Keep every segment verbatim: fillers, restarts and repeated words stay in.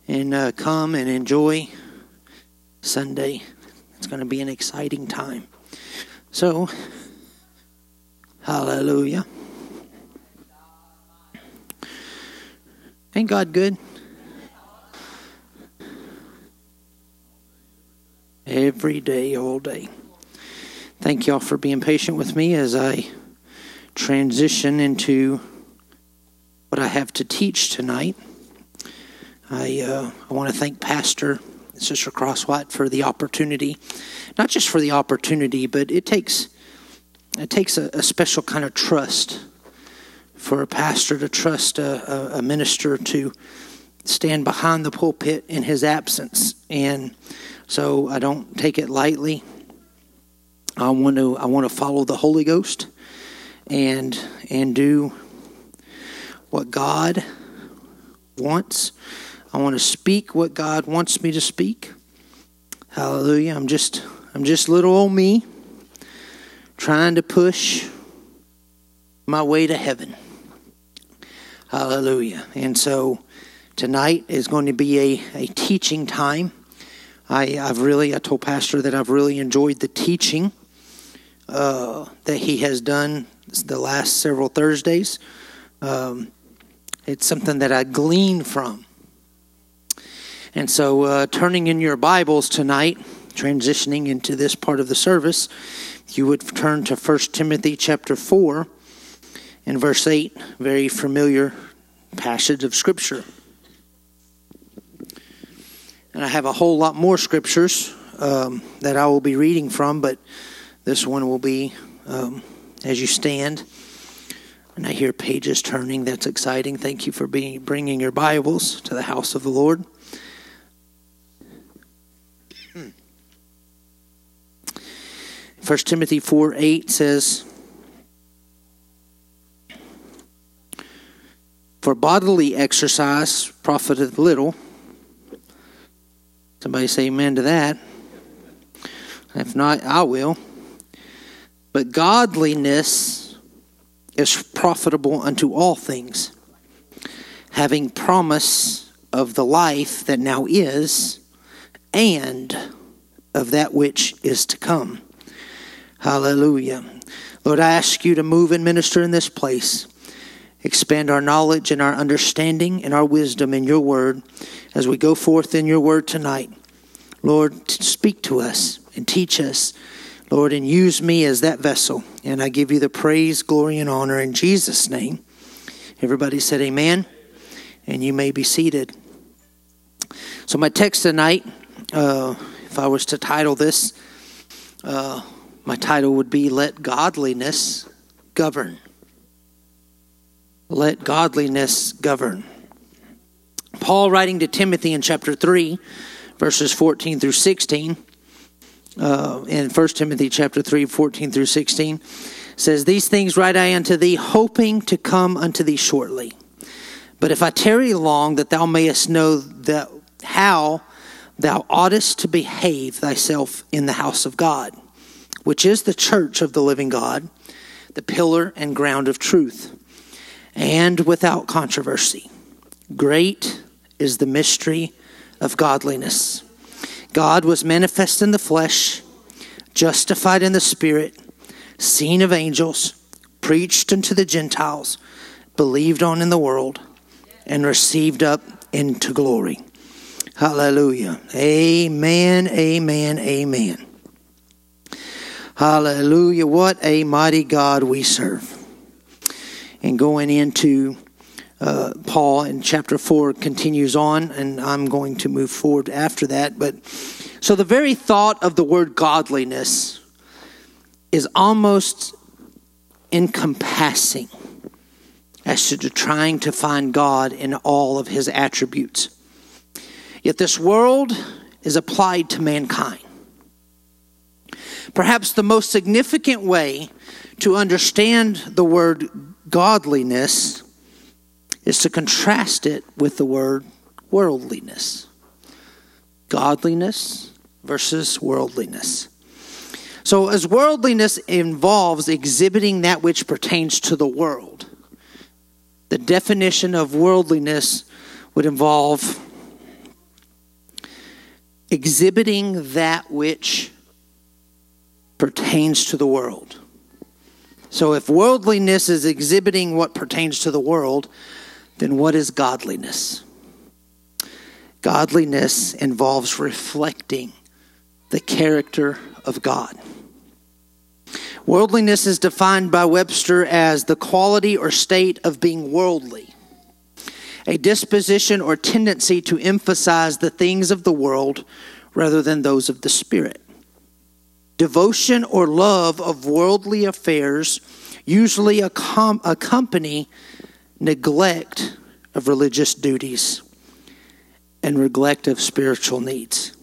and uh, come and enjoy Sunday. It's going to be an exciting time. So, hallelujah. Ain't God good? Every day, all day. Thank y'all for being patient with me as I transition into what I have to teach tonight. I uh, I want to thank Pastor and Sister Crosswhite for the opportunity. Not just for the opportunity, but it takes it takes a, a special kind of trust for a pastor to trust a, a, a minister to stand behind the pulpit in his absence. And so I don't take it lightly. I want to I want to follow the Holy Ghost and and do what God wants. I want to speak what God wants me to speak. Hallelujah. I'm just I'm just little old me trying to push my way to heaven. Hallelujah. And so tonight is going to be a, a teaching time. I, I've really, I told Pastor that I've really enjoyed the teaching uh, that he has done the last several Thursdays. Um, it's something that I glean from. And so uh, turning in your Bibles tonight, transitioning into this part of the service, you would turn to First Timothy chapter four and verse eight, very familiar passage of Scripture. And I have a whole lot more scriptures um, that I will be reading from, but this one will be um, as you stand. And I hear pages turning. That's exciting. Thank you for being bringing your Bibles to the house of the Lord. First Timothy four eight says, "For bodily exercise profiteth little." Somebody say amen to that. If not, I will. "But godliness is profitable unto all things, having promise of the life that now is, and of that which is to come." Hallelujah. Lord, I ask you to move and minister in this place. Expand our knowledge and our understanding and our wisdom in your word as we go forth in your word tonight. Lord, speak to us and teach us, Lord, and use me as that vessel. And I give you the praise, glory, and honor in Jesus' name. Everybody said amen. And you may be seated. So my text tonight, uh, if I was to title this, uh, my title would be Let Godliness Govern. Let godliness govern. Paul, writing to Timothy in chapter three, verses fourteen through sixteen, uh, in First Timothy chapter three, fourteen through sixteen, says, "These things write I unto thee, hoping to come unto thee shortly. But if I tarry long, that thou mayest know that how thou oughtest to behave thyself in the house of God, which is the church of the living God, the pillar and ground of truth, and without controversy. Great is the mystery of godliness. God was manifest in the flesh, justified in the spirit, seen of angels, preached unto the Gentiles, believed on in the world, and received up into glory." Hallelujah. Amen, amen, amen. Hallelujah. What a mighty God we serve. And going into uh, Paul in chapter four continues on, and I'm going to move forward after that. But so the very thought of the word godliness is almost encompassing as to trying to find God in all of his attributes. Yet this world is applied to mankind. Perhaps the most significant way to understand the word godliness is to contrast it with the word worldliness. Godliness versus worldliness. So as worldliness involves exhibiting that which pertains to the world, the definition of worldliness would involve exhibiting that which pertains to the world. So if worldliness is exhibiting what pertains to the world, then what is godliness? Godliness involves reflecting the character of God. Worldliness is defined by Webster as the quality or state of being worldly, a disposition or tendency to emphasize the things of the world rather than those of the Spirit. Devotion or love of worldly affairs usually accom- accompany neglect of religious duties and neglect of spiritual needs.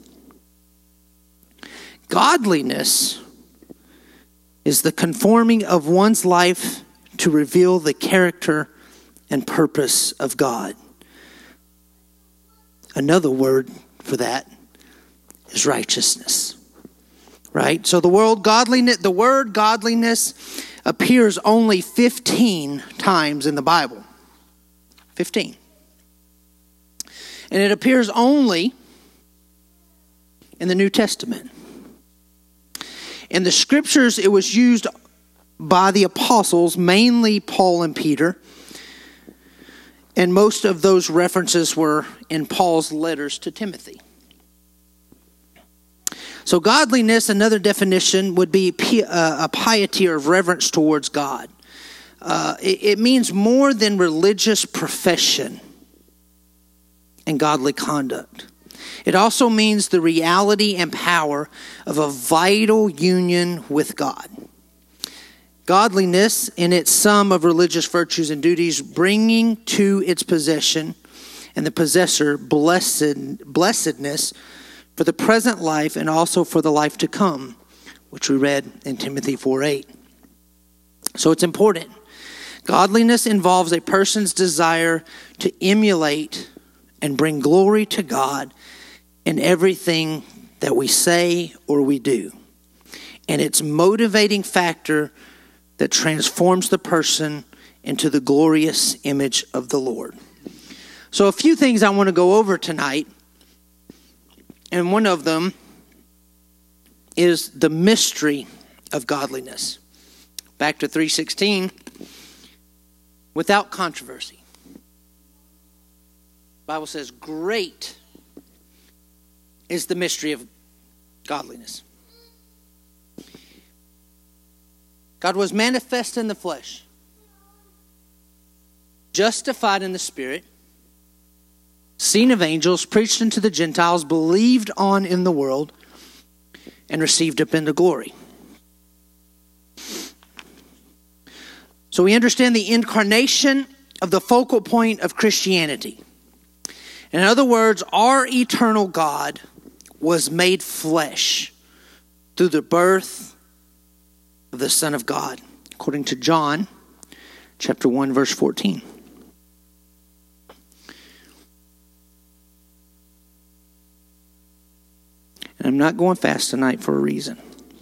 Godliness is the conforming of one's life to reveal the character and purpose of God. Another word for that is righteousness. Right? So the word godliness, the word godliness appears only fifteen times in the Bible. fifteen. And it appears only in the New Testament. In the scriptures, it was used by the apostles, mainly Paul and Peter. And most of those references were in Paul's letters to Timothy. So godliness, another definition, would be a piety or reverence towards God. Uh, it, it means more than religious profession and godly conduct. It also means the reality and power of a vital union with God. Godliness in its sum of religious virtues and duties, bringing to its possession and the possessor blessed, blessedness for the present life and also for the life to come, which we read in Timothy four eight. So it's important. Godliness involves a person's desire to emulate and bring glory to God in everything that we say or we do. And it's a motivating factor that transforms the person into the glorious image of the Lord. So a few things I want to go over tonight. And one of them is the mystery of godliness. Back to three sixteen. Without controversy. The Bible says, great is the mystery of godliness. God was manifest in the flesh, justified in the Spirit, seen of angels, preached unto the Gentiles, believed on in the world, and received up into glory. So we understand the incarnation of the focal point of Christianity. In other words, our eternal God was made flesh through the birth of the Son of God, according to John chapter one, verse fourteen. And I'm not going fast tonight for a reason.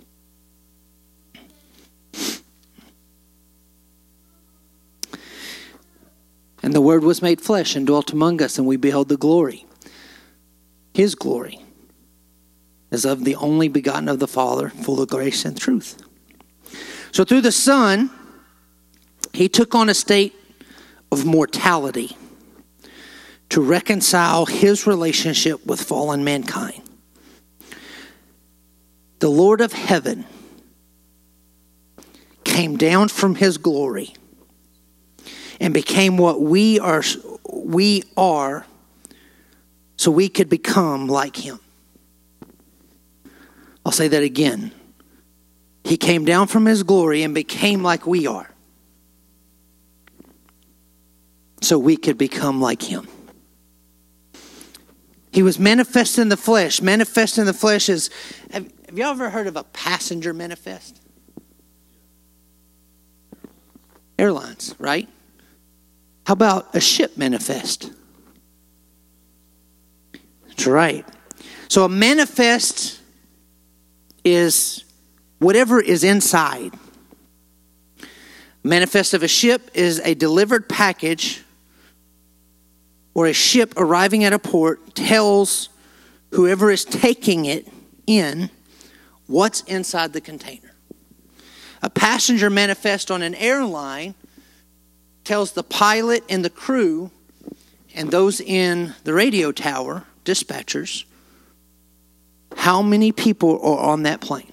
And the Word was made flesh and dwelt among us, and we beheld the glory. His glory, as of the only begotten of the Father, full of grace and truth. So through the Son, He took on a state of mortality to reconcile His relationship with fallen mankind. The Lord of heaven came down from His glory and became what we are, we are, so we could become like Him. I'll say that again. He came down from His glory and became like we are, so we could become like Him. He was manifest in the flesh. Manifest in the flesh is, have, have you ever heard of a passenger manifest? Airlines, right? How about a ship manifest? That's right. So a manifest is whatever is inside. Manifest of a ship is a delivered package, or a ship arriving at a port tells whoever is taking it in, what's inside the container. A passenger manifest on an airline tells the pilot and the crew and those in the radio tower, dispatchers, how many people are on that plane.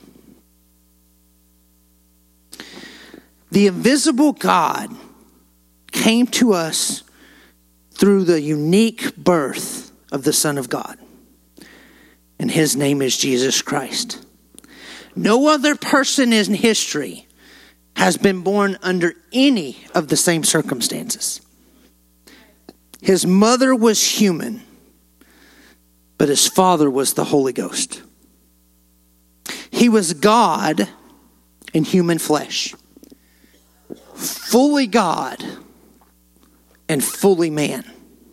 The invisible God came to us through the unique birth of the Son of God. And his name is Jesus Christ. No other person in history has been born under any of the same circumstances. His mother was human, but his father was the Holy Ghost. He was God in human flesh. Fully God and fully man.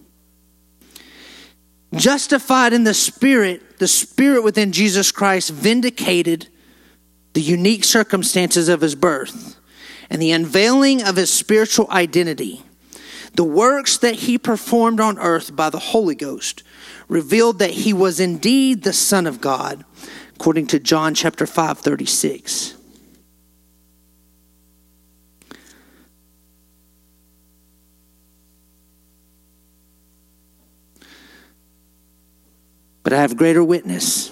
Justified in the Spirit, the Spirit within Jesus Christ vindicated the unique circumstances of his birth and the unveiling of his spiritual identity. The works that he performed on earth by the Holy Ghost revealed that he was indeed the Son of God, according to John chapter five, thirty-six. But I have greater witness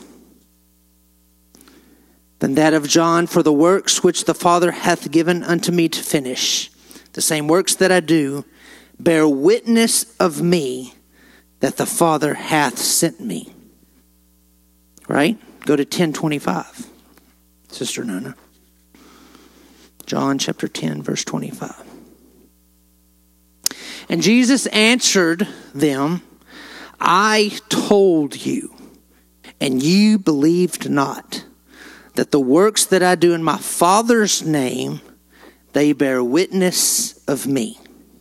than that of John, for the works which the Father hath given unto me to finish, the same works that I do, bear witness of me that the Father hath sent me. Right? Go to ten twenty-five, Sister Nona. John chapter ten, verse twenty-five. And Jesus answered them, I told you, and you believed not, that the works that I do in my Father's name, they bear witness of me.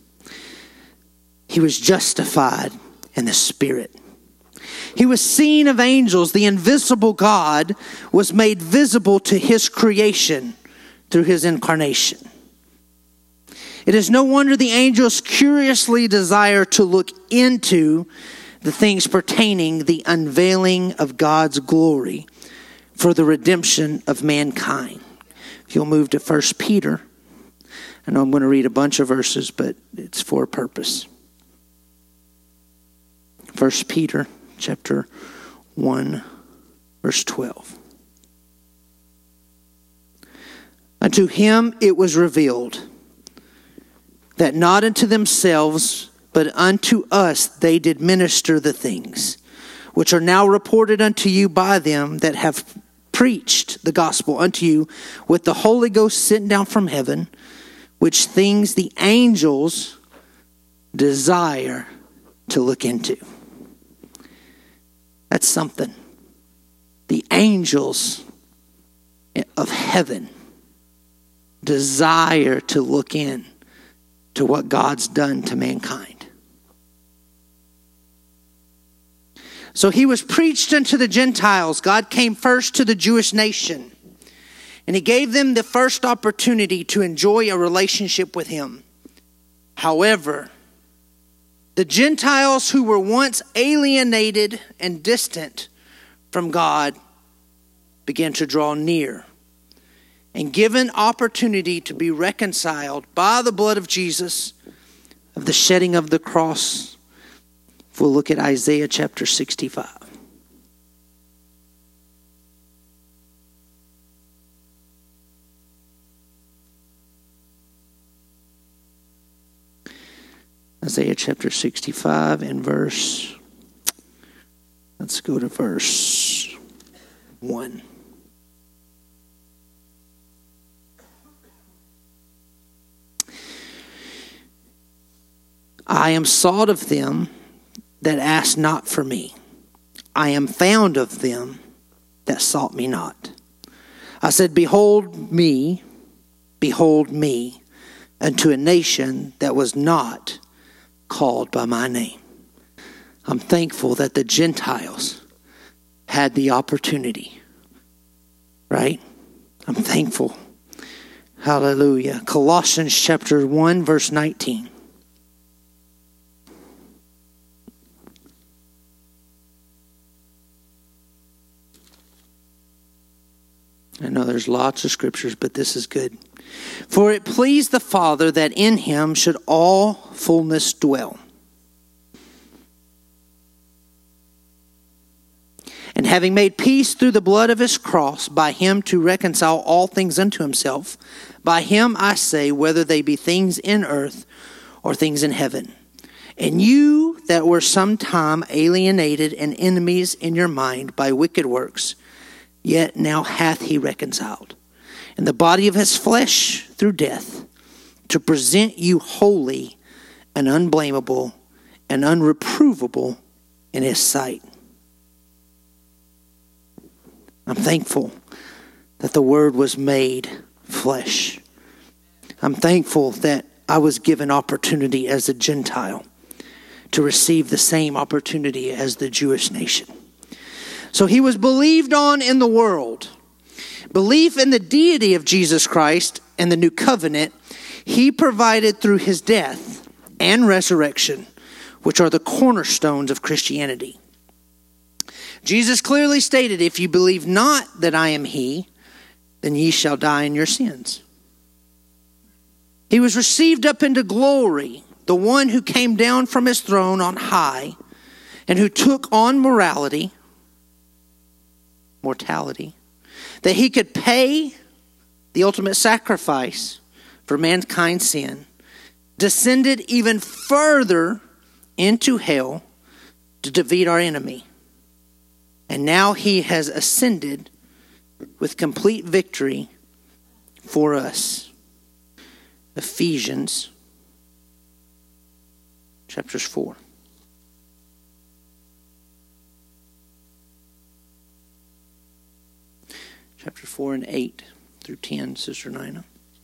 He was justified in the Spirit. He was seen of angels. The invisible God was made visible to his creation through his incarnation. It is no wonder the angels curiously desire to look into the things pertaining the unveiling of God's glory for the redemption of mankind. If you'll move to First Peter. I know I'm going to read a bunch of verses, but it's for a purpose. First Peter chapter one, verse twelve. Unto him it was revealed that not unto themselves, but unto us they did minister the things, which are now reported unto you by them that have preached the gospel unto you with the Holy Ghost sent down from heaven, which things the angels desire to look into. That's something. The angels of heaven desire to look in to what God's done to mankind. So he was preached unto the Gentiles. God came first to the Jewish nation, and he gave them the first opportunity to enjoy a relationship with him. However, the Gentiles who were once alienated and distant from God began to draw near and given opportunity to be reconciled by the blood of Jesus, of the shedding of the cross. If we'll look at Isaiah chapter sixty-five. Isaiah chapter sixty-five and verse, let's go to verse one. I am sought of them that asked not for me. I am found of them that sought me not. I said, behold me, behold me, unto a nation that was not called by my name. I'm thankful that the Gentiles had the opportunity, right? I'm thankful. Hallelujah. Colossians chapter one, verse nineteen. I know there's lots of scriptures, but this is good. For it pleased the Father that in him should all fullness dwell. And having made peace through the blood of his cross, by him to reconcile all things unto himself, by him I say, whether they be things in earth or things in heaven. And you that were sometime alienated and enemies in your mind by wicked works, yet now hath he reconciled in the body of his flesh through death, to present you holy and unblameable and unreprovable in his sight. I'm thankful that the Word was made flesh. I'm thankful that I was given opportunity as a Gentile to receive the same opportunity as the Jewish nation. So he was believed on in the world. Belief in the deity of Jesus Christ and the new covenant, he provided through his death and resurrection, which are the cornerstones of Christianity. Jesus clearly stated, if you believe not that I am he, then ye shall die in your sins. He was received up into glory, the one who came down from his throne on high and who took on morality, mortality, that he could pay the ultimate sacrifice for mankind's sin, descended even further into hell to defeat our enemy. And now he has ascended with complete victory for us. Ephesians chapters four. Chapter four and eight through ten, Sister Nina.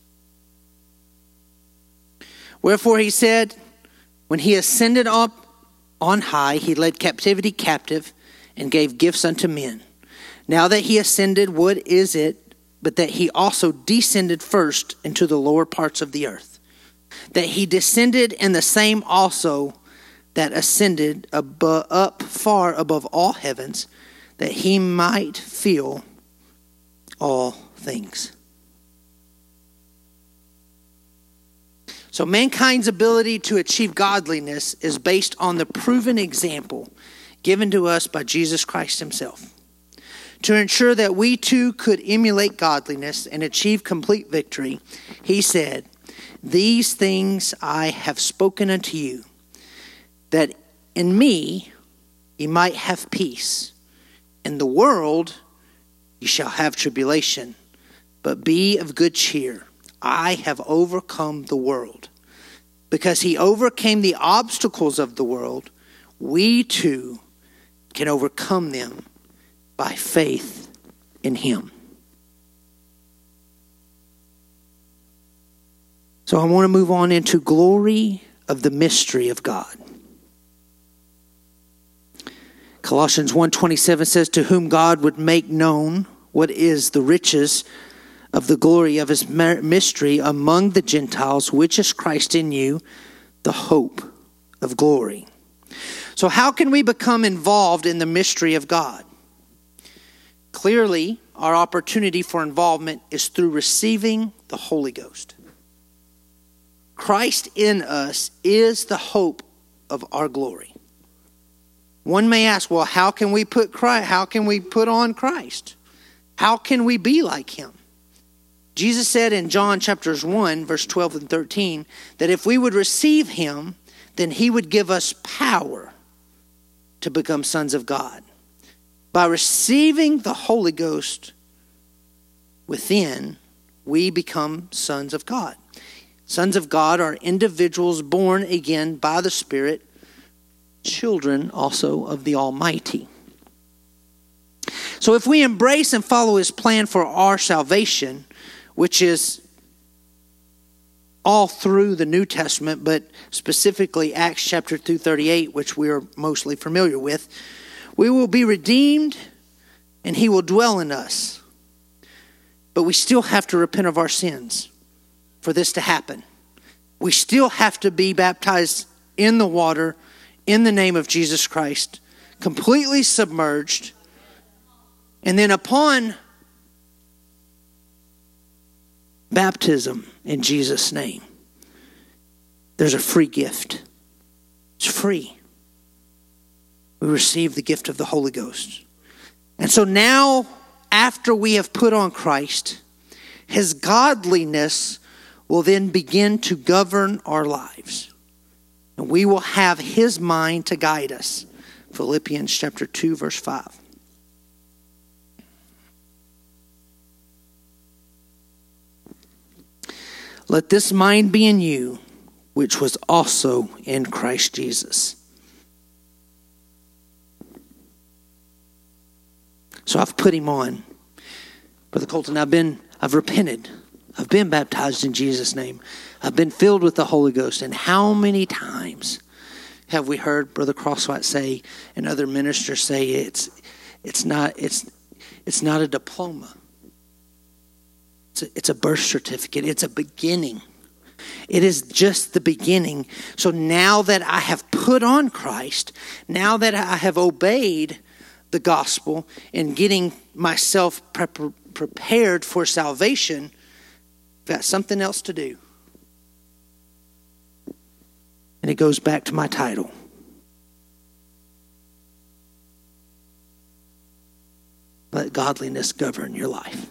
Wherefore he said, when he ascended up on high, he led captivity captive and gave gifts unto men. Now that he ascended, what is it but that he also descended first into the lower parts of the earth? That he descended in the same also that ascended above, up far above all heavens, that he might fill all things. So mankind's ability to achieve godliness is based on the proven example given to us by Jesus Christ himself. To ensure that we too could emulate godliness and achieve complete victory, he said, these things I have spoken unto you, that in me ye might have peace. In the world ye shall have tribulation, but be of good cheer. I have overcome the world. Because he overcame the obstacles of the world, we too can overcome them by faith in him. So I want to move on into glory of the mystery of God. Colossians one twenty-seven says, to whom God would make known what is the riches of the glory of his mystery among the Gentiles, which is Christ in you, the hope of glory. So how can we become involved in the mystery of God? Clearly, our opportunity for involvement is through receiving the Holy Ghost. Christ in us is the hope of our glory. One may ask, well, how can we put Christ, how can we put on Christ? How can we be like him? Jesus said in John chapters one, verse twelve and thirteen, that if we would receive him, then he would give us power to become sons of God. By receiving the Holy Ghost within, we become sons of God. Sons of God are individuals born again by the Spirit, children also of the Almighty. So if we embrace and follow his plan for our salvation, which is all through the New Testament, but specifically Acts chapter two thirty-eight, which we are mostly familiar with, we will be redeemed and he will dwell in us. But we still have to repent of our sins for this to happen. We still have to be baptized in the water in the name of Jesus Christ, completely submerged. And then upon baptism in Jesus' name, there's a free gift. It's free. We receive the gift of the Holy Ghost. And so now, after we have put on Christ, his godliness will then begin to govern our lives. And we will have his mind to guide us. Philippians chapter two, verse five. Let this mind be in you, which was also in Christ Jesus. So I've put him on. Brother Colton, I've been, I've repented. I've been baptized in Jesus' name. I've been filled with the Holy Ghost. And how many times have we heard Brother Crosswhite say and other ministers say it's it's not it's it's not a diploma. It's a, it's a birth certificate. It's a beginning. It is just the beginning. So now that I have put on Christ, now that I have obeyed the gospel and getting myself pre- prepared for salvation, I've got something else to do. And it goes back to my title. Let godliness govern your life.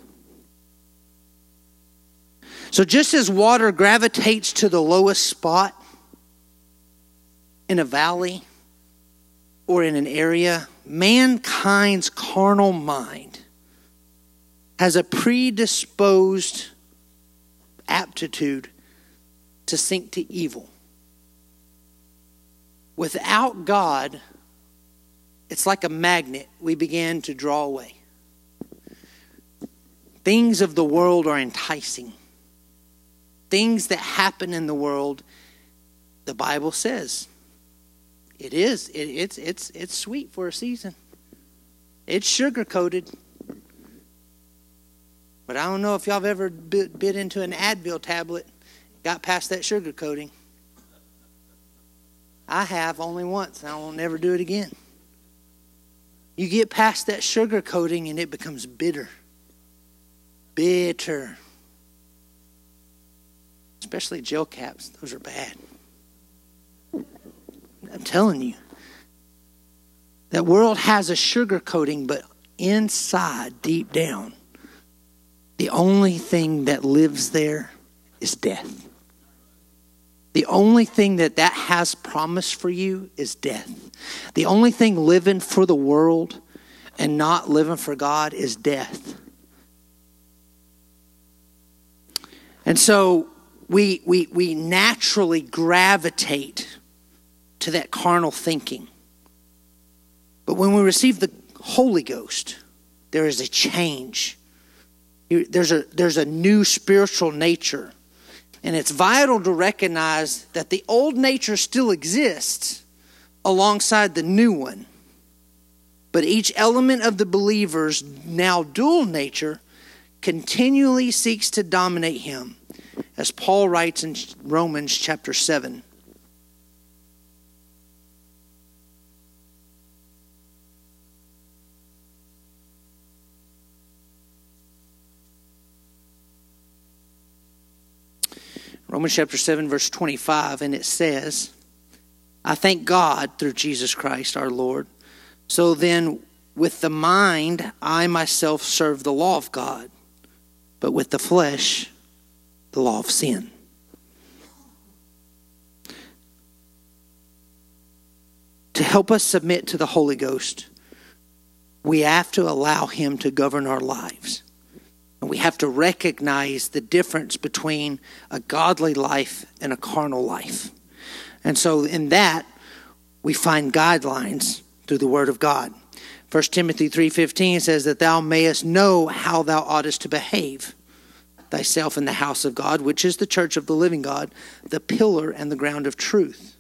So just as water gravitates to the lowest spot in a valley or in an area, mankind's carnal mind has a predisposed aptitude to sink to evil. Without God, it's like a magnet we begin to draw away. Things of the world are enticing. Things that happen in the world, the Bible says, it is. It, it's it's it's sweet for a season. It's sugar-coated. But I don't know if y'all have ever bit, bit into an Advil tablet, got past that sugar coating. I have only once, and I will never do it again. You get past that sugar coating and it becomes bitter. Bitter. Especially gel caps. Those are bad. I'm telling you. That world has a sugar coating, but inside, deep down, the only thing that lives there is death. The only thing that that has promised for you is death. The only thing living for the world and not living for God is death. And so we we we naturally gravitate to that carnal thinking. But when we receive the Holy Ghost, there is a change. There's a there's a new spiritual nature. And it's vital to recognize that the old nature still exists alongside the new one. But each element of the believer's now dual nature continually seeks to dominate him, as Paul writes in Romans chapter seven. Romans chapter seven, verse twenty-five, and it says, I thank God through Jesus Christ our Lord. So then, with the mind, I myself serve the law of God, but with the flesh, the law of sin. To help us submit to the Holy Ghost, we have to allow him to govern our lives. And we have to recognize the difference between a godly life and a carnal life. And so in that, we find guidelines through the Word of God. First Timothy three fifteen says that thou mayest know how thou oughtest to behave thyself in the house of God, which is the church of the living God, the pillar and the ground of truth.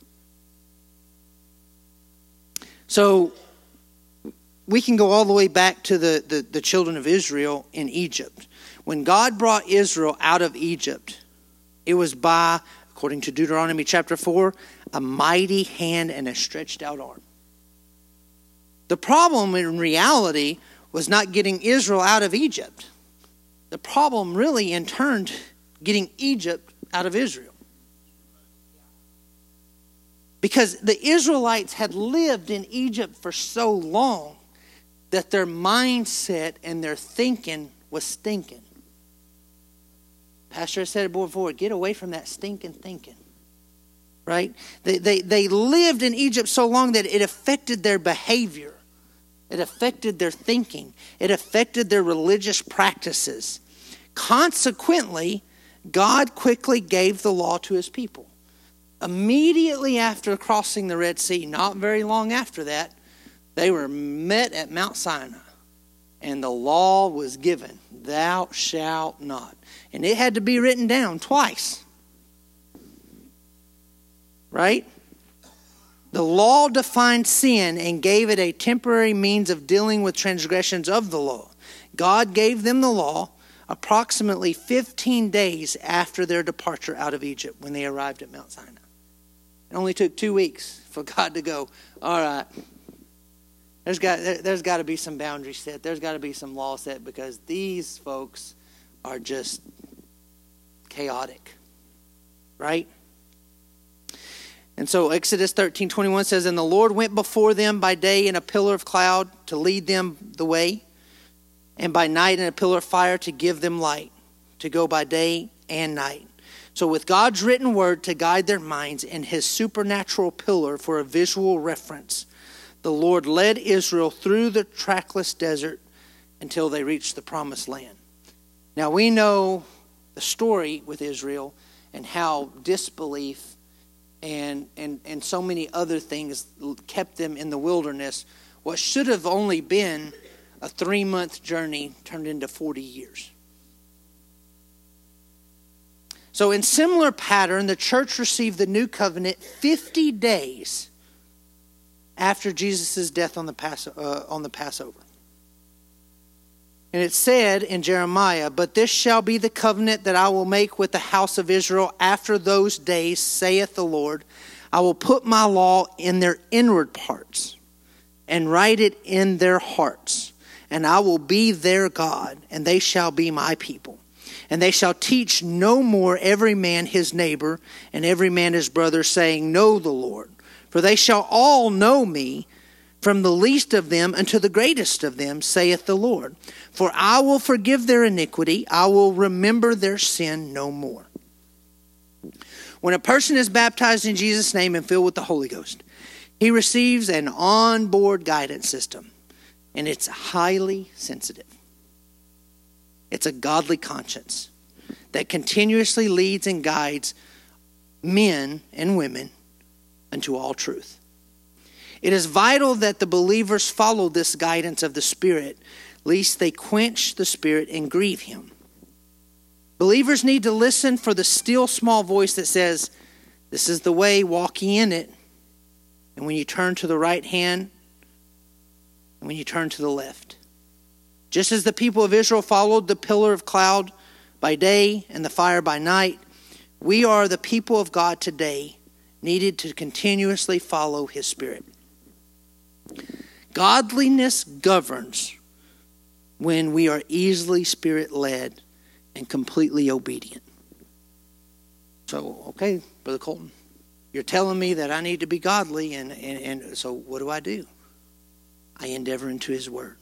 So we can go all the way back to the, the, the children of Israel in Egypt. When God brought Israel out of Egypt, it was by, according to Deuteronomy chapter four, a mighty hand and a stretched out arm. The problem in reality was not getting Israel out of Egypt. The problem really in turn getting Egypt out of Israel. Because the Israelites had lived in Egypt for so long that their mindset and their thinking was stinking. Pastor has said it before, get away from that stinking thinking. Right? They, they, they lived in Egypt so long that it affected their behavior. It affected their thinking. It affected their religious practices. Consequently, God quickly gave the law to his people. Immediately after crossing the Red Sea, not very long after that, they were met at Mount Sinai. And the law was given, thou shalt not. And it had to be written down twice. Right? The law defined sin and gave it a temporary means of dealing with transgressions of the law. God gave them the law approximately fifteen days after their departure out of Egypt when they arrived at Mount Sinai. It only took two weeks for God to go, all right, there's got, there's got to be some boundaries set. There's got to be some law set because these folks are just chaotic. Right? And so Exodus thirteen twenty-one says, and the Lord went before them by day in a pillar of cloud to lead them the way, and by night in a pillar of fire to give them light, to go by day and night. So with God's written word to guide their minds and his supernatural pillar for a visual reference, the Lord led Israel through the trackless desert until they reached the promised land. Now we know the story with Israel and how disbelief and, and, and so many other things kept them in the wilderness. What should have only been a three-month journey turned into forty years. So in similar pattern, the church received the new covenant fifty days after Jesus' death on the Pass, uh, on the Passover. And it said in Jeremiah, but this shall be the covenant that I will make with the house of Israel after those days, saith the Lord. I will put my law in their inward parts and write it in their hearts. And I will be their God, and they shall be my people. And they shall teach no more every man his neighbor and every man his brother, saying, know the Lord. For they shall all know me, from the least of them unto the greatest of them, saith the Lord. For I will forgive their iniquity, I will remember their sin no more. When a person is baptized in Jesus' name and filled with the Holy Ghost, he receives an onboard guidance system. And it's highly sensitive. It's a godly conscience that continuously leads and guides men and women unto all truth. It is vital that the believers follow this guidance of the Spirit, lest they quench the Spirit and grieve him. Believers need to listen for the still small voice that says, this is the way, walk ye in it. And when you turn to the right hand, and when you turn to the left. Just as the people of Israel followed the pillar of cloud by day and the fire by night, we are the people of God today, needed to continuously follow his Spirit. Godliness governs when we are easily Spirit-led and completely obedient. So, okay, Brother Colton, you're telling me that I need to be godly, and, and, and so what do I do? I endeavor into his word.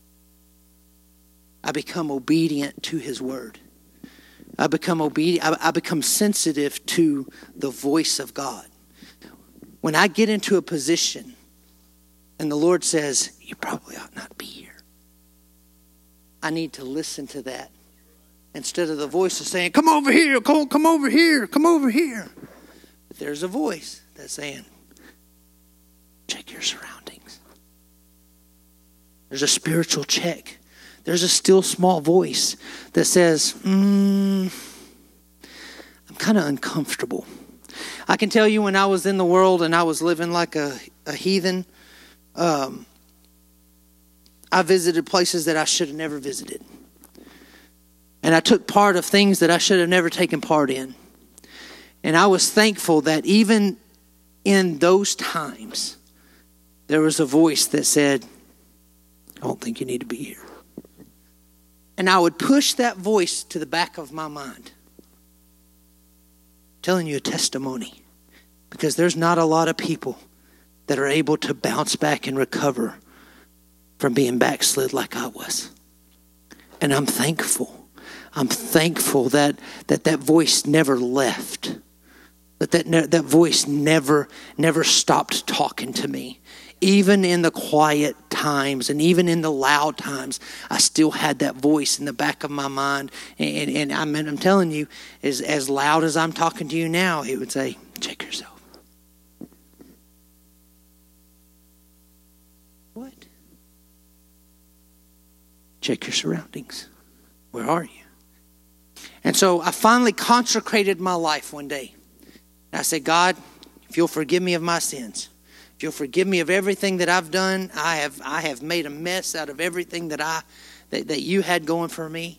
I become obedient to his word. I become obedient. I, I become sensitive to the voice of God. When I get into a position and the Lord says, you probably ought not be here, I need to listen to that instead of the voice of saying, come over here, come, come over here, come over here. But there's a voice that's saying, check your surroundings. There's a spiritual check. There's a still small voice that says, mm, I'm kind of uncomfortable. I can tell you when I was in the world and I was living like a, a heathen, um, I visited places that I should have never visited. And I took part of things that I should have never taken part in. And I was thankful that even in those times, there was a voice that said, I don't think you need to be here. And I would push that voice to the back of my mind. telling you a testimony. Because there's not a lot of people that are able to bounce back and recover from being backslid like I was. And I'm thankful. I'm thankful that that, that voice never left. That that, ne- that voice never, never stopped talking to me. Even in the quiet times and even in the loud times, I still had that voice in the back of my mind. And, and, and I mean, I'm telling you, as, as loud as I'm talking to you now, it would say, check yourself. What? Check your surroundings. Where are you? And so I finally consecrated my life one day. And I said, God, if you'll forgive me of my sins, if you'll forgive me of everything that I've done, I have I have made a mess out of everything that I that, that you had going for me.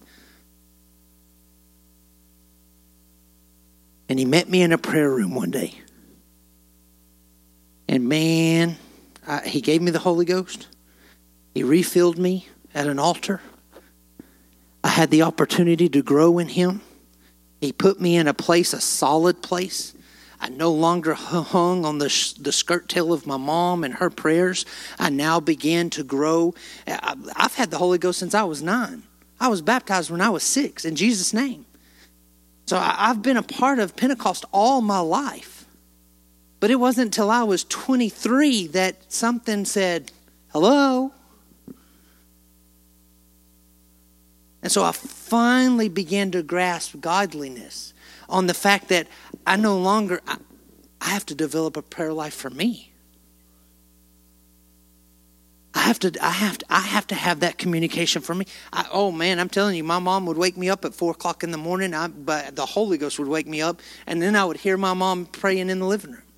And he met me in a prayer room one day. And man, I, he gave me the Holy Ghost. He refilled me at an altar. I had the opportunity to grow in him. He put me in a place, a solid place. I no longer hung on the, sh- the skirt tail of my mom and her prayers. I now began to grow. I, I've had the Holy Ghost since I was nine. I was baptized when I was six in Jesus' name. So I, I've been a part of Pentecost all my life. But it wasn't until I was twenty-three that something said, hello. And so I finally began to grasp godliness on the fact that I no longer, I, I have to develop a prayer life for me. I have to, I have to, I have to have that communication for me. I, oh man, I'm telling you, my mom would wake me up at four o'clock in the morning, I, but the Holy Ghost would wake me up, and then I would hear my mom praying in the living room.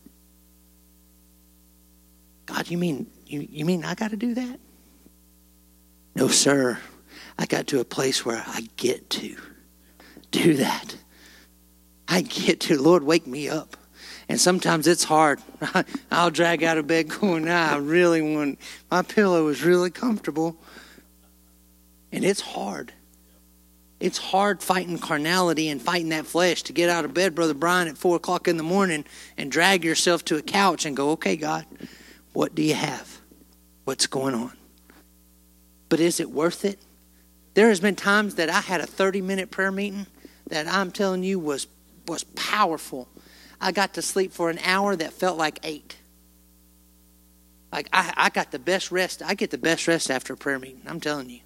God, you mean, you, you mean I got to do that? No, sir. I got to a place where I get to do that. I get to, Lord, wake me up. And sometimes it's hard. I'll drag out of bed going, nah, I really want, my pillow is really comfortable. And it's hard. It's hard fighting carnality and fighting that flesh to get out of bed, Brother Brian, at four o'clock in the morning and drag yourself to a couch and go, okay, God, what do you have? What's going on? But is it worth it? There has been times that I had a thirty-minute prayer meeting that I'm telling you was was powerful. I got to sleep for an hour that felt like eight. Like I, I got the best rest. I get the best rest after a prayer meeting. I'm telling you.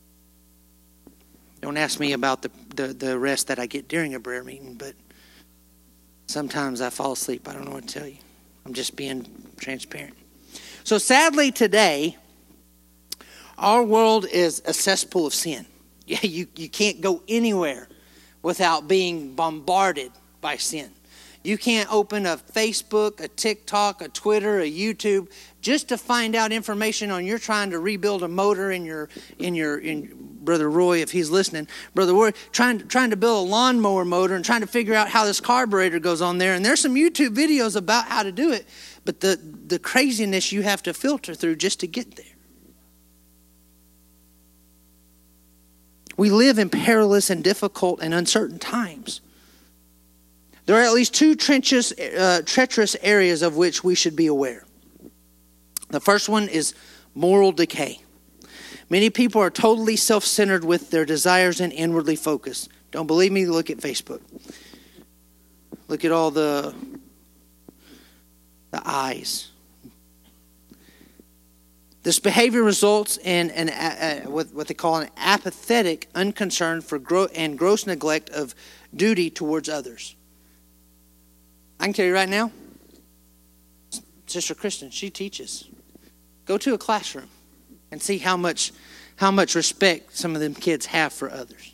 Don't ask me about the, the, the rest that I get during a prayer meeting, but sometimes I fall asleep. I don't know what to tell you. I'm just being transparent. So sadly today, our world is a cesspool of sin. Yeah, you, you can't go anywhere without being bombarded by sin. You can't open a Facebook, a TikTok, a Twitter, a YouTube just to find out information on you're trying to rebuild a motor in your in your in Brother Roy, if he's listening, Brother Roy, trying trying to build a lawnmower motor and trying to figure out how this carburetor goes on there. And there's some YouTube videos about how to do it, but the the craziness you have to filter through just to get there. We live in perilous and difficult and uncertain times. There are at least two trenches, uh, treacherous areas of which we should be aware. The first one is moral decay. Many people are totally self-centered with their desires and inwardly focused. Don't believe me? Look at Facebook. Look at all the, the eyes. This behavior results in an, uh, what, what they call an apathetic unconcern for gro- and gross neglect of duty towards others. I can tell you right now, Sister Kristen, she teaches. Go to a classroom and see how much how much respect some of them kids have for others.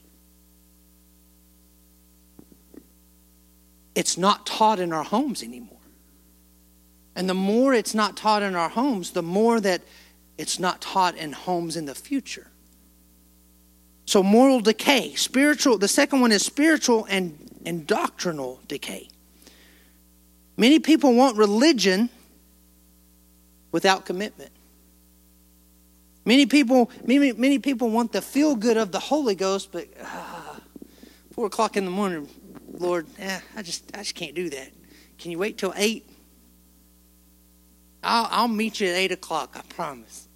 It's not taught in our homes anymore. And the more it's not taught in our homes, the more that it's not taught in homes in the future. So moral decay, spiritual, the second one is spiritual and, and doctrinal decay. Many people want religion without commitment. Many people, many, many people want the feel good of the Holy Ghost, but uh, four o'clock in the morning, Lord, eh, I just I just can't do that. Can you wait till eight? I'll, I'll meet you at eight o'clock, I promise.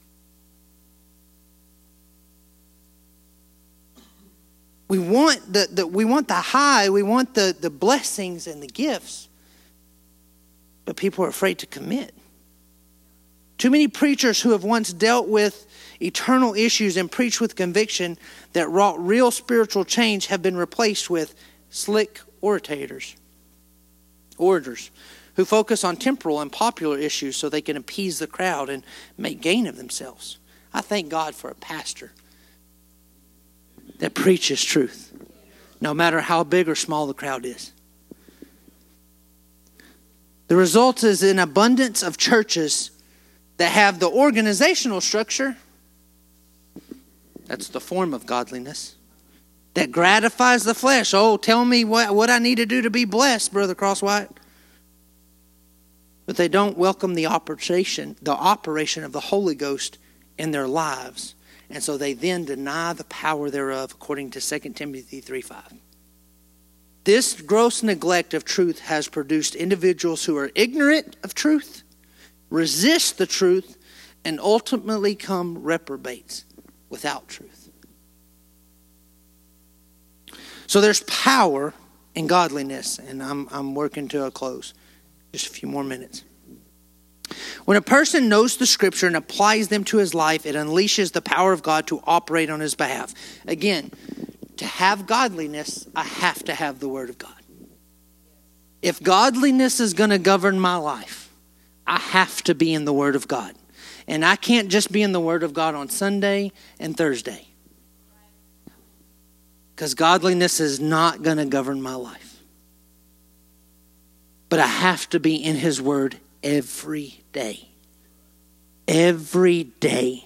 We want the, the we want the high, we want the, the blessings and the gifts, but people are afraid to commit. Too many preachers who have once dealt with eternal issues and preached with conviction that wrought real spiritual change have been replaced with slick orators, orators who focus on temporal and popular issues so they can appease the crowd and make gain of themselves. I thank God for a pastor that preaches truth, no matter how big or small the crowd is. The result is an abundance of churches that have the organizational structure, that's the form of godliness, that gratifies the flesh. Oh, tell me what, what I need to do to be blessed, Brother Crosswhite. But they don't welcome the operation, the operation of the Holy Ghost in their lives. And so they then deny the power thereof, according to Second Timothy three five. This gross neglect of truth has produced individuals who are ignorant of truth, resist the truth, and ultimately come reprobates without truth. So there's power in godliness, and I'm I'm working to a close. Just a few more minutes. When a person knows the Scripture and applies them to his life, it unleashes the power of God to operate on his behalf. Again, to have godliness, I have to have the Word of God. If godliness is going to govern my life, I have to be in the Word of God. And I can't just be in the Word of God on Sunday and Thursday. Because godliness is not going to govern my life. But I have to be in His Word every day. Every day.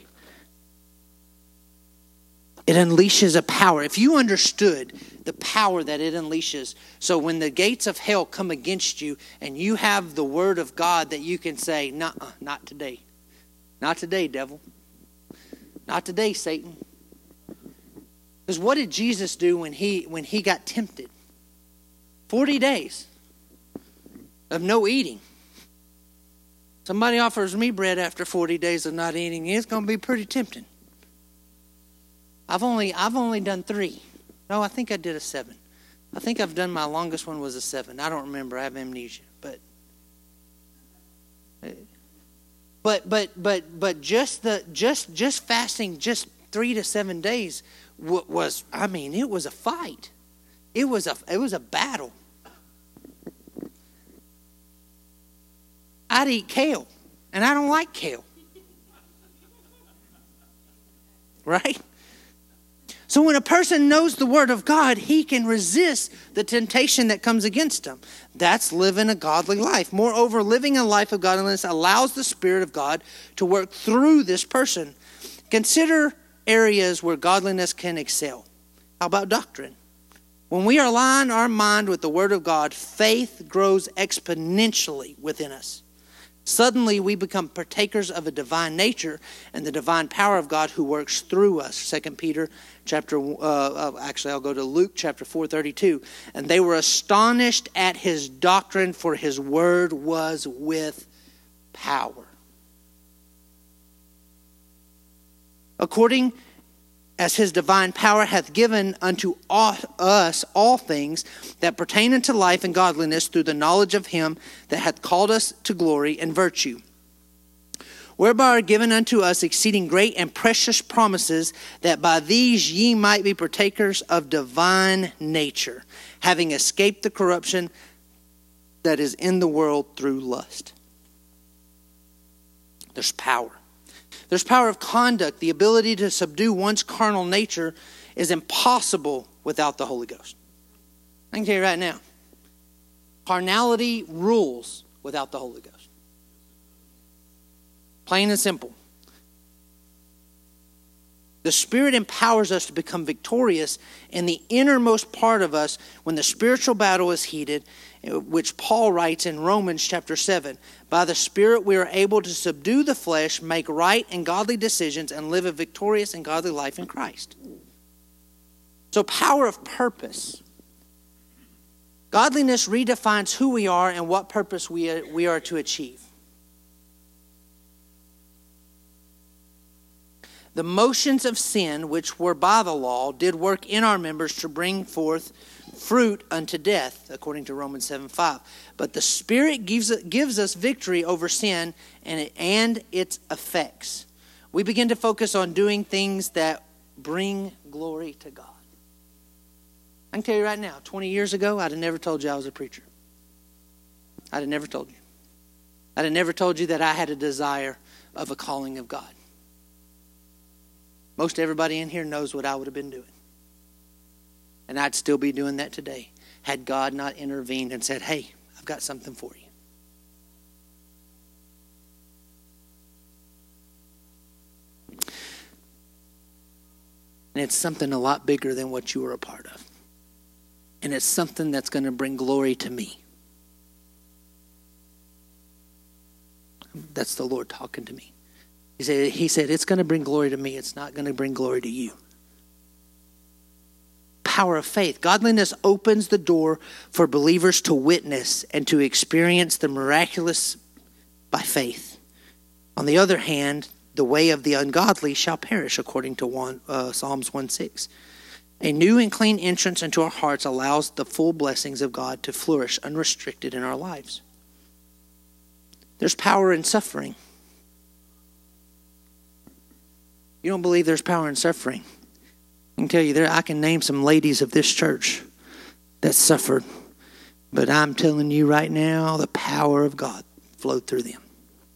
It unleashes a power. If you understood the power that it unleashes, so when the gates of hell come against you and you have the Word of God that you can say, nuh-uh, not today. Not today, devil. Not today, Satan. Because what did Jesus do when he when he got tempted? Forty days of no eating. Somebody offers me bread after forty days of not eating, it's going to be pretty tempting. I've only I've only done three. No, I think I did a seven. I think I've done my longest one was a seven. I don't remember. I have amnesia, but but but but but just the just just fasting just three to seven days was, I mean, it was a fight. It was a it was a battle. I'd eat kale, and I don't like kale. Right? So when a person knows the Word of God, he can resist the temptation that comes against him. That's living a godly life. Moreover, living a life of godliness allows the Spirit of God to work through this person. Consider areas where godliness can excel. How about doctrine? When we align our mind with the Word of God, faith grows exponentially within us. Suddenly we become partakers of a divine nature and the divine power of God who works through us. Second Peter chapter, uh, actually I'll go to Luke chapter four thirty-two. And they were astonished at his doctrine, for his word was with power. According as his divine power hath given unto all, us all things that pertain unto life and godliness through the knowledge of him that hath called us to glory and virtue. Whereby are given unto us exceeding great and precious promises, that by these ye might be partakers of divine nature, having escaped the corruption that is in the world through lust. There's power. There's power of conduct. The ability to subdue one's carnal nature is impossible without the Holy Ghost. I can tell you right now, carnality rules without the Holy Ghost. Plain and simple. The Spirit empowers us to become victorious in the innermost part of us when the spiritual battle is heated, which Paul writes in Romans chapter seven. By the Spirit we are able to subdue the flesh, make right and godly decisions, and live a victorious and godly life in Christ. So power of purpose. Godliness redefines who we are and what purpose we we are to achieve. The motions of sin, which were by the law, did work in our members to bring forth fruit unto death, according to Romans seven five. But the Spirit gives, gives us victory over sin and, it, and its effects. We begin to focus on doing things that bring glory to God. I can tell you right now, twenty years ago, I'd have never told you I was a preacher. I'd have never told you. I'd have never told you that I had a desire of a calling of God. Most everybody in here knows what I would have been doing. And I'd still be doing that today had God not intervened and said, hey, I've got something for you. And it's something a lot bigger than what you were a part of. And it's something that's going to bring glory to me. That's the Lord talking to me. He said, he said, it's going to bring glory to me. It's not going to bring glory to you. Power of faith. Godliness opens the door for believers to witness and to experience the miraculous by faith. On the other hand, the way of the ungodly shall perish, according to one, uh, Psalms one six. A new and clean entrance into our hearts allows the full blessings of God to flourish unrestricted in our lives. There's power in suffering. You don't believe there's power in suffering? I can tell you, there. I can name some ladies of this church that suffered. But I'm telling you right now, the power of God flowed through them.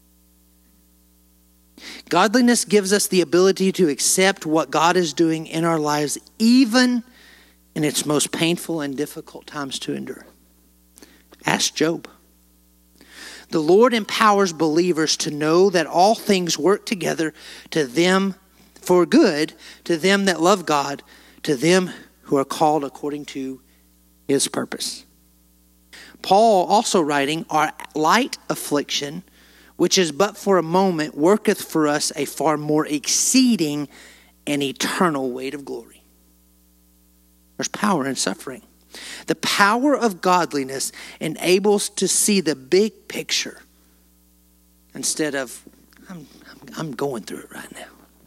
Godliness gives us the ability to accept what God is doing in our lives, even in its most painful and difficult times to endure. Ask Job. The Lord empowers believers to know that all things work together to them for good, to them that love God, to them who are called according to his purpose. Paul also writing, our light affliction, which is but for a moment, worketh for us a far more exceeding and eternal weight of glory. There's power in suffering. The power of godliness enables to see the big picture instead of, I'm, I'm, I'm going through it right now.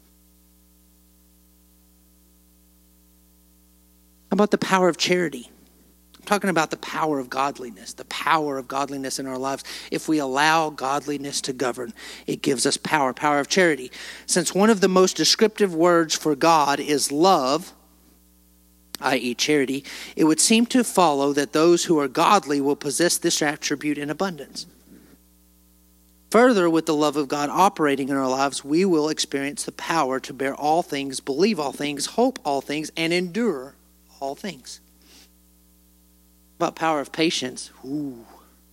How about the power of charity? I'm talking about the power of godliness, the power of godliness in our lives. If we allow godliness to govern, it gives us power, power of charity. Since one of the most descriptive words for God is love, that is charity, it would seem to follow that those who are godly will possess this attribute in abundance. Further, with the love of God operating in our lives, we will experience the power to bear all things, believe all things, hope all things, and endure all things. About power of patience. Ooh.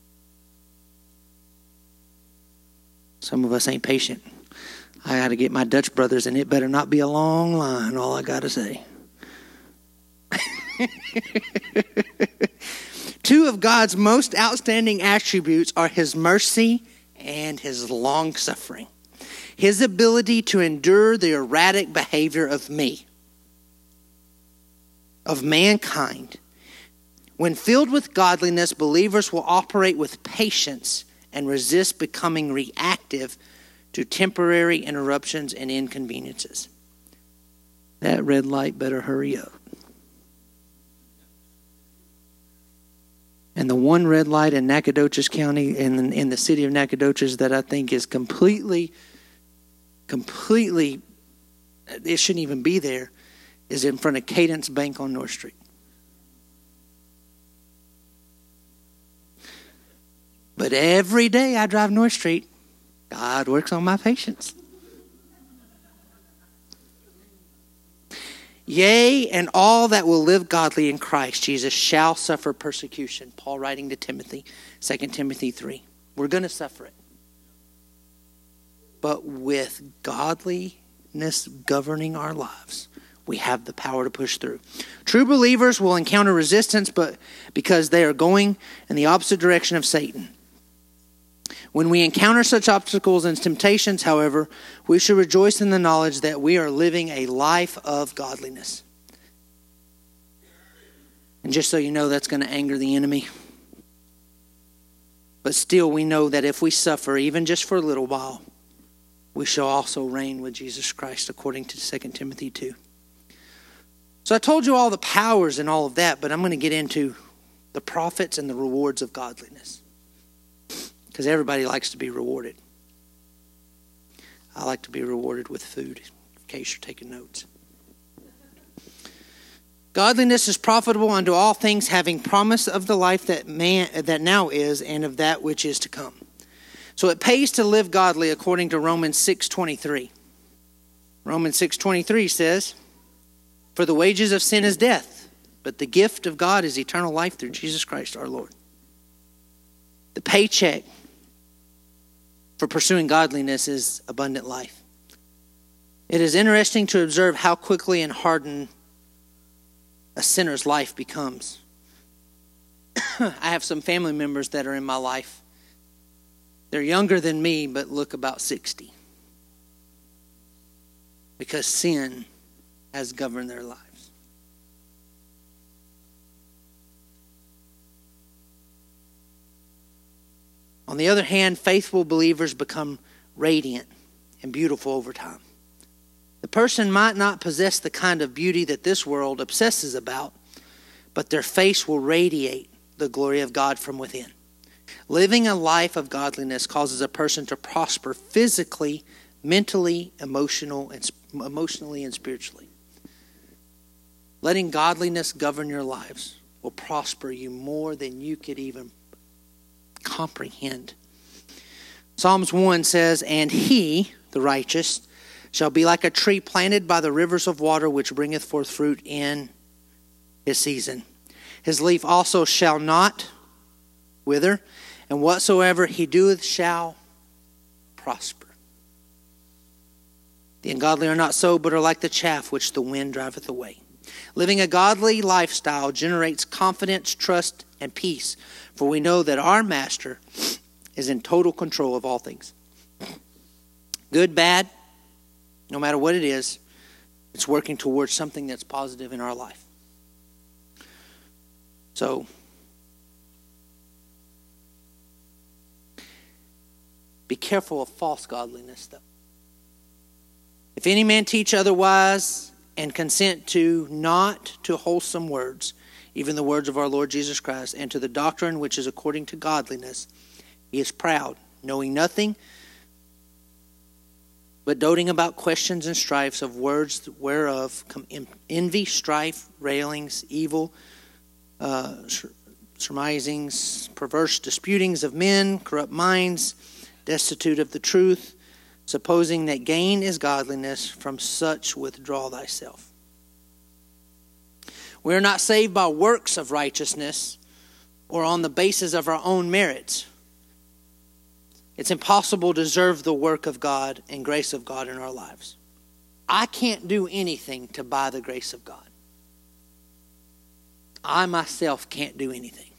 Some of us ain't patient. I got to get my Dutch brothers, and it better not be a long line, all I got to say. Two of God's most outstanding attributes are his mercy and his long suffering. His ability to endure the erratic behavior of me, of mankind. When filled with godliness, believers will operate with patience and resist becoming reactive to temporary interruptions and inconveniences. That red light better hurry up. And the one red light in Nacogdoches County, in, in the city of Nacogdoches, that I think is completely, completely, it shouldn't even be there, is in front of Cadence Bank on North Street. But every day I drive North Street, God works on my patience. Yea, and all that will live godly in Christ Jesus shall suffer persecution. Paul writing to Timothy, Second Timothy three. We're going to suffer it. But with godliness governing our lives, we have the power to push through. True believers will encounter resistance, but because they are going in the opposite direction of Satan. When we encounter such obstacles and temptations, however, we should rejoice in the knowledge that we are living a life of godliness. And just so you know, that's going to anger the enemy. But still, we know that if we suffer, even just for a little while, we shall also reign with Jesus Christ, according to Second Timothy two. So I told you all the powers and all of that, but I'm going to get into the profits and the rewards of godliness. Because everybody likes to be rewarded. I like to be rewarded with food, in case you're taking notes. Godliness is profitable unto all things, having promise of the life that man that now is, and of that which is to come. So it pays to live godly, according to Romans six twenty-three. Romans six twenty-three says, "For the wages of sin is death, but the gift of God is eternal life through Jesus Christ our Lord." The paycheck for pursuing godliness is abundant life. It is interesting to observe how quickly and hardened a sinner's life becomes. I have some family members that are in my life. They're younger than me, but look about sixty. Because sin has governed their lives. On the other hand, faithful believers become radiant and beautiful over time. The person might not possess the kind of beauty that this world obsesses about, but their face will radiate the glory of God from within. Living a life of godliness causes a person to prosper physically, mentally, emotional, and emotionally and spiritually. Letting godliness govern your lives will prosper you more than you could even comprehend. Psalms one says, "And he, the righteous, shall be like a tree planted by the rivers of water, which bringeth forth fruit in his season. His leaf also shall not wither, and whatsoever he doeth shall prosper. The ungodly are not so, but are like the chaff which the wind driveth away." Living a godly lifestyle generates confidence, trust, and peace, for we know that our Master is in total control of all things. Good, bad, no matter what it is, it's working towards something that's positive in our life. So, be careful of false godliness, though. If any man teach otherwise, and consent to not to wholesome words, even the words of our Lord Jesus Christ, and to the doctrine which is according to godliness, he is proud, knowing nothing, but doting about questions and strifes of words whereof come envy, strife, railings, evil, uh, surmisings, perverse disputings of men, corrupt minds, destitute of the truth, supposing that gain is godliness. From such withdraw thyself. We are not saved by works of righteousness or on the basis of our own merits. It's impossible to deserve the work of God and grace of God in our lives. I can't do anything to buy the grace of God. I myself can't do anything.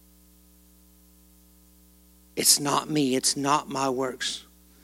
It's not me. It's not my works.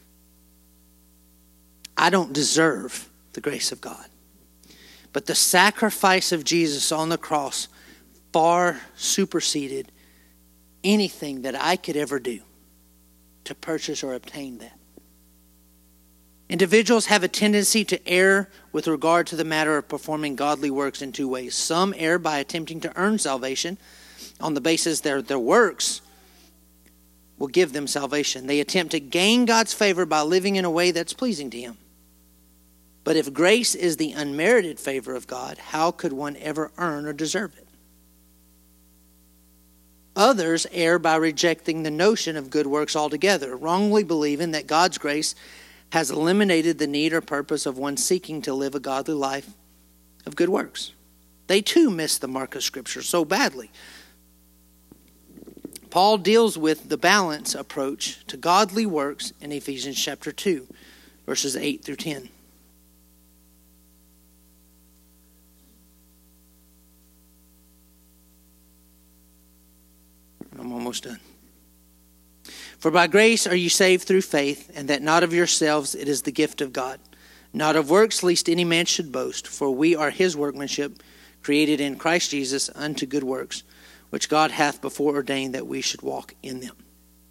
I don't deserve the grace of God. But the sacrifice of Jesus on the cross far superseded anything that I could ever do to purchase or obtain that. Individuals have a tendency to err with regard to the matter of performing godly works in two ways. Some err by attempting to earn salvation on the basis that their works will give them salvation. They attempt to gain God's favor by living in a way that's pleasing to Him. But if grace is the unmerited favor of God, how could one ever earn or deserve it? Others err by rejecting the notion of good works altogether, wrongly believing that God's grace has eliminated the need or purpose of one seeking to live a godly life of good works. They too miss the mark of Scripture so badly. Paul deals with the balance approach to godly works in Ephesians chapter two, verses eight through ten. I'm almost done. For by grace are you saved through faith, and that not of yourselves, it is the gift of God. Not of works, lest any man should boast. For we are His workmanship, created in Christ Jesus unto good works, which God hath before ordained that we should walk in them.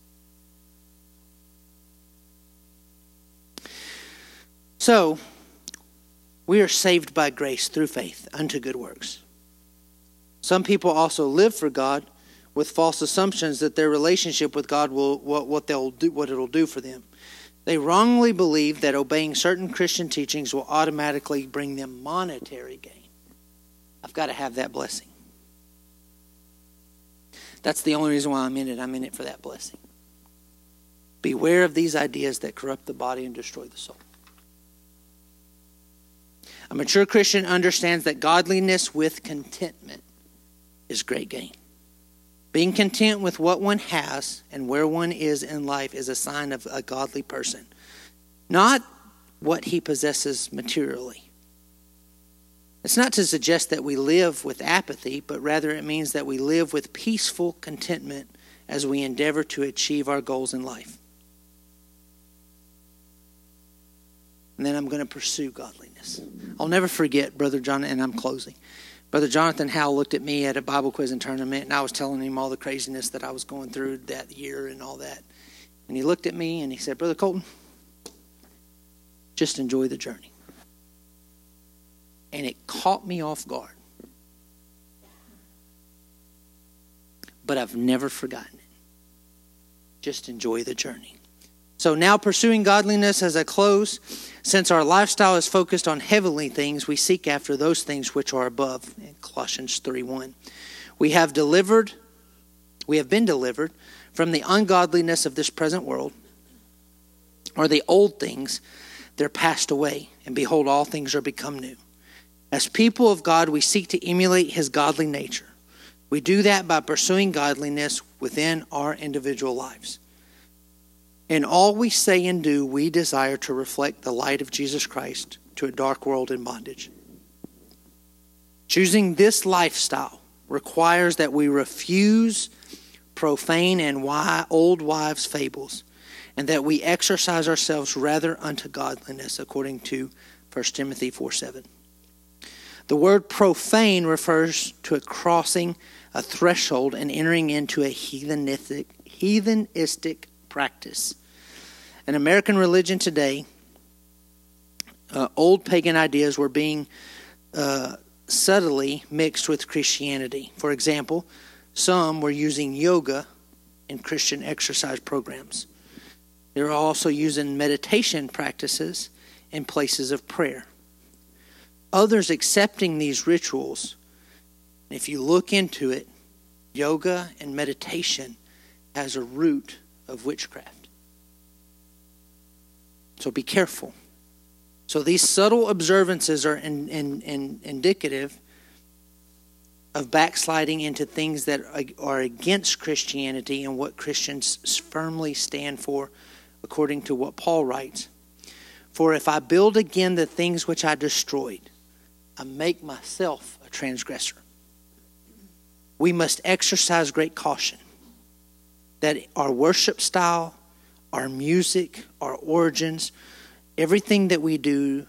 So, we are saved by grace through faith unto good works. Some people also live for God with false assumptions that their relationship with God will what, what they'll do, what it'll do for them. They wrongly believe that obeying certain Christian teachings will automatically bring them monetary gain. I've got to have that blessing. That's the only reason why I'm in it. I'm in it for that blessing. Beware of these ideas that corrupt the body and destroy the soul. A mature Christian understands that godliness with contentment is great gain. Being content with what one has and where one is in life is a sign of a godly person. Not what he possesses materially. It's not to suggest that we live with apathy, but rather it means that we live with peaceful contentment as we endeavor to achieve our goals in life. And then I'm going to pursue godliness. I'll never forget, Brother John, and I'm closing. Brother Jonathan Howell looked at me at a Bible quiz and tournament, and I was telling him all the craziness that I was going through that year and all that. And he looked at me and he said, Brother Colton, just enjoy the journey. And it caught me off guard. But I've never forgotten it. Just enjoy the journey. So now pursuing godliness as I close, since our lifestyle is focused on heavenly things, we seek after those things which are above. In Colossians three one. We have delivered, we have been delivered from the ungodliness of this present world, or the old things, they're passed away, and behold, all things are become new. As people of God, we seek to emulate his godly nature. We do that by pursuing godliness within our individual lives. In all we say and do, we desire to reflect the light of Jesus Christ to a dark world in bondage. Choosing this lifestyle requires that we refuse profane and old wives' fables, and that we exercise ourselves rather unto godliness, according to First Timothy four seven. The word profane refers to a crossing a threshold and entering into a heathenistic, heathenistic practice. In American religion today, uh, old pagan ideas were being uh, subtly mixed with Christianity. For example, some were using yoga in Christian exercise programs. They were also using meditation practices in places of prayer. Others accepting these rituals, if you look into it, yoga and meditation has a root of witchcraft. So be careful. So these subtle observances are in, in, in indicative of backsliding into things that are against Christianity and what Christians firmly stand for, according to what Paul writes. For if I build again the things which I destroyed, I make myself a transgressor. We must exercise great caution that our worship style, our music, our origins, everything that we do,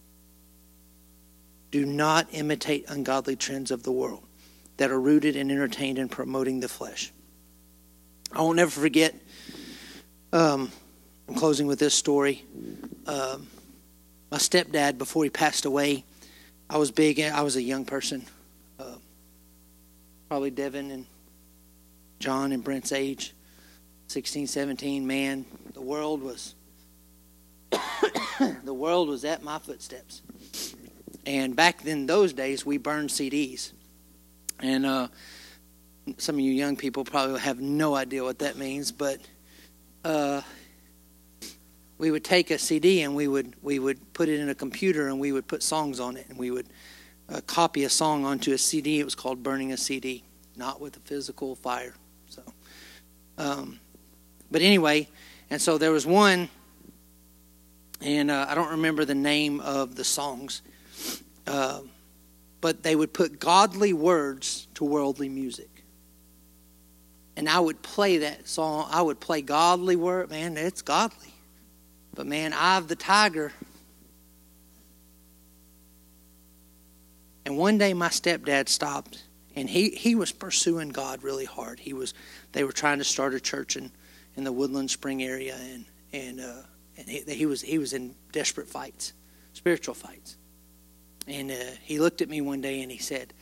do not imitate ungodly trends of the world that are rooted and entertained in promoting the flesh. I won't never forget, um, I'm closing with this story. Um, my stepdad, before he passed away, I was big, I was a young person, uh, probably Devin and John and Brent's age, sixteen, seventeen, man, the world was, the world was at my footsteps. And back in those days, we burned C Ds. And uh, some of you young people probably have no idea what that means, but uh, we would take a C D and we would we would put it in a computer and we would put songs on it, and we would uh, copy a song onto a C D. It was called burning a C D, not with a physical fire. So, um, but anyway, and so there was one, and uh, I don't remember the name of the songs, uh, but they would put godly words to worldly music. And I would play that song. I would play godly word. Man, it's godly. But man, Eye of the Tiger. And one day my stepdad stopped, and he, he was pursuing God really hard. He was they were trying to start a church in, in the Woodland Spring area, and and uh, and he, he was he was in desperate fights, spiritual fights. And uh, he looked at me one day and he said,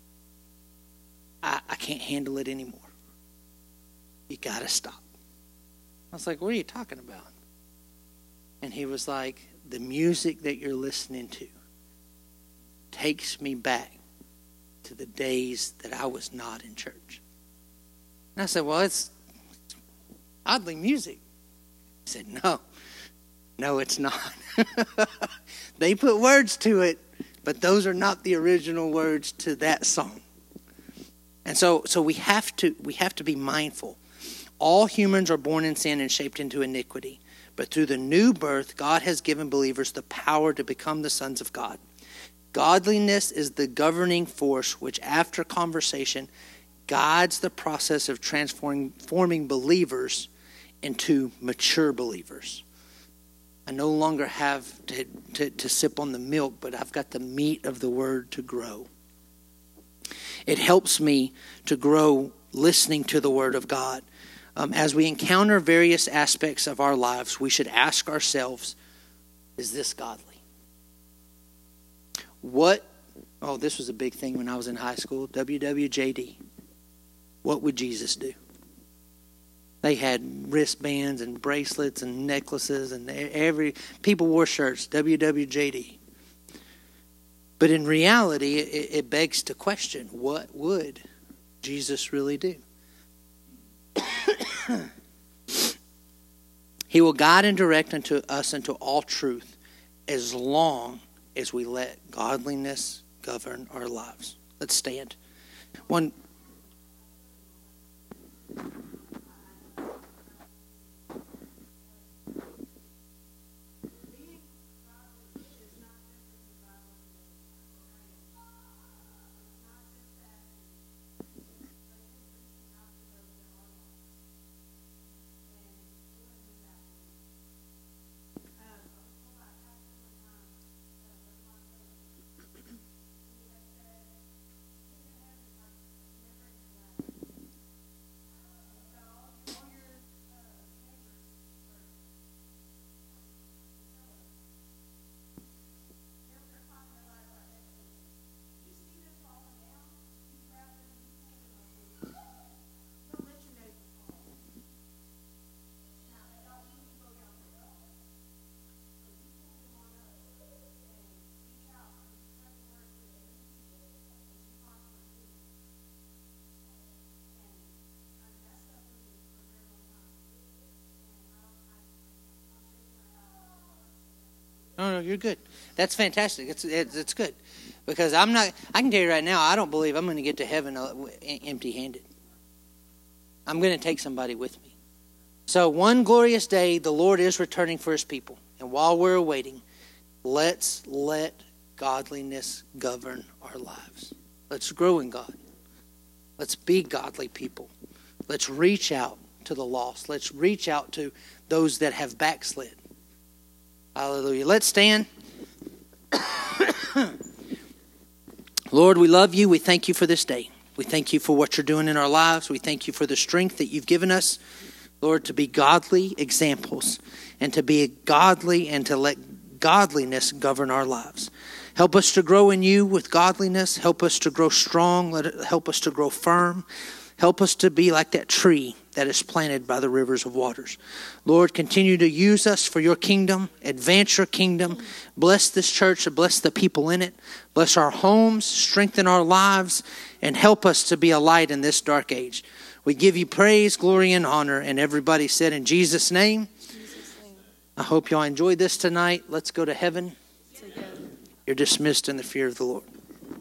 I, I can't handle it anymore. You got to stop. I was like, what are you talking about? And he was like, the music that you're listening to takes me back to the days that I was not in church. And I said, well, it's oddly music. He said, no, no, it's not. They put words to it, but those are not the original words to that song. And so so we have to we have to be mindful. All humans are born in sin and shaped into iniquity. But through the new birth, God has given believers the power to become the sons of God. Godliness is the governing force which, after conversation, guides the process of transforming forming believers into mature believers. I no longer have to, to, to sip on the milk, but I've got the meat of the word to grow. It helps me to grow listening to the word of God. Um, as we encounter various aspects of our lives, we should ask ourselves, is this godly? What, oh, this was a big thing when I was in high school, W W J D. What would Jesus do? They had wristbands and bracelets and necklaces, and every people wore shirts, W W J D. But in reality, it, it begs to question, what would Jesus really do? He will guide and direct into us into all truth as long as we let godliness govern our lives. Let's stand. One. No, no, you're good. That's fantastic. It's, it's it's good, because I'm not. I can tell you right now, I don't believe I'm going to get to heaven empty-handed. I'm going to take somebody with me. So one glorious day, the Lord is returning for His people, and while we're awaiting, let's let godliness govern our lives. Let's grow in God. Let's be godly people. Let's reach out to the lost. Let's reach out to those that have backslid. Hallelujah. Let's stand. Lord, we love you. We thank you for this day. We thank you for what you're doing in our lives. We thank you for the strength that you've given us, Lord, to be godly examples and to be godly and to let godliness govern our lives. Help us to grow in you with godliness. Help us to grow strong. Let it help us to grow firm. Help us to be like that tree that is planted by the rivers of waters. Lord, continue to use us for your kingdom. Advance your kingdom. Bless this church and bless the people in it. Bless our homes. Strengthen our lives. And help us to be a light in this dark age. We give you praise, glory, and honor. And everybody said in Jesus' name. Jesus' name. I hope y'all enjoyed this tonight. Let's go to heaven. Together. You're dismissed in the fear of the Lord.